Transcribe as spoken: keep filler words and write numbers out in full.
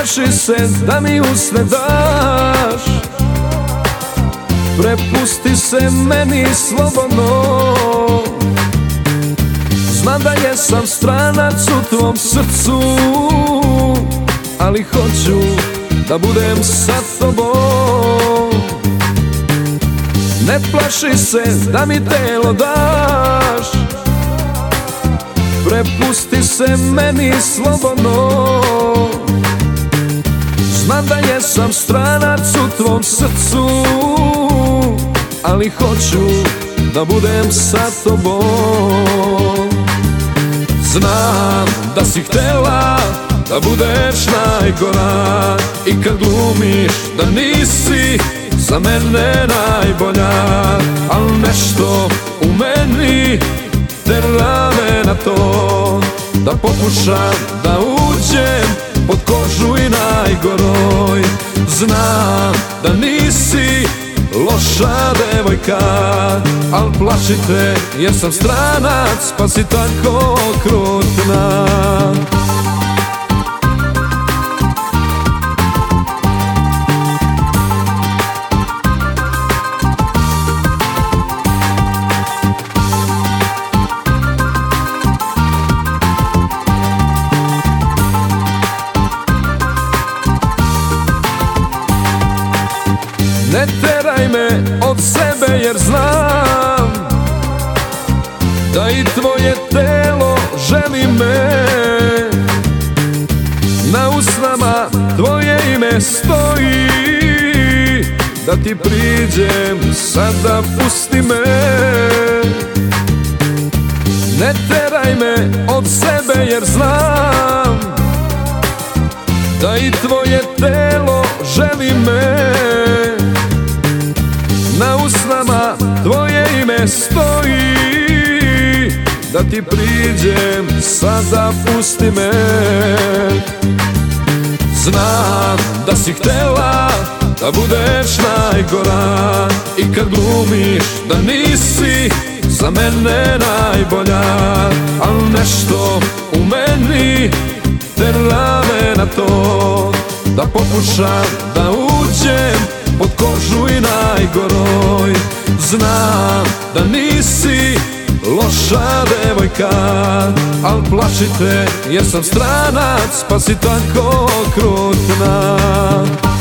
plaši se da mi usne daš. Prepusti se meni slobodno. Znam da jesam stranac u tvom srcu, ali hoću da budem sa tobom. Ne plaši se da mi telo daš. Prepusti se meni slobodno. Znam da jesam stranac u tvom srcu, ali hoću da budem sa tobom. Znam da si htjela da budeš najgora i kad glumiš da nisi za mene najbolja, al nešto u meni tera me na to da pokušam da uđem pod kožu i najgoroj. Znam da nisi loša devojka, al plašite jer sam stranac pa si tako okrutna. Ne teraj me od sebe jer znam da i tvoje telo želi me. Na usnama tvoje ime stoji, da ti priđem sada pusti me. Ne teraj me od sebe jer znam da i tvoje telo želi me. Na usnama tvoje ime stoji, da ti priđem sada pusti me. Znam da si htjela da budeš najgora i kad glumiš da nisi za mene najbolja, al nešto u meni tera me na to da pokušam da uđem pod kožu i najgoroj. Znam da nisi loša devojka, al plašite jer sam stranac pa si tako okrutna.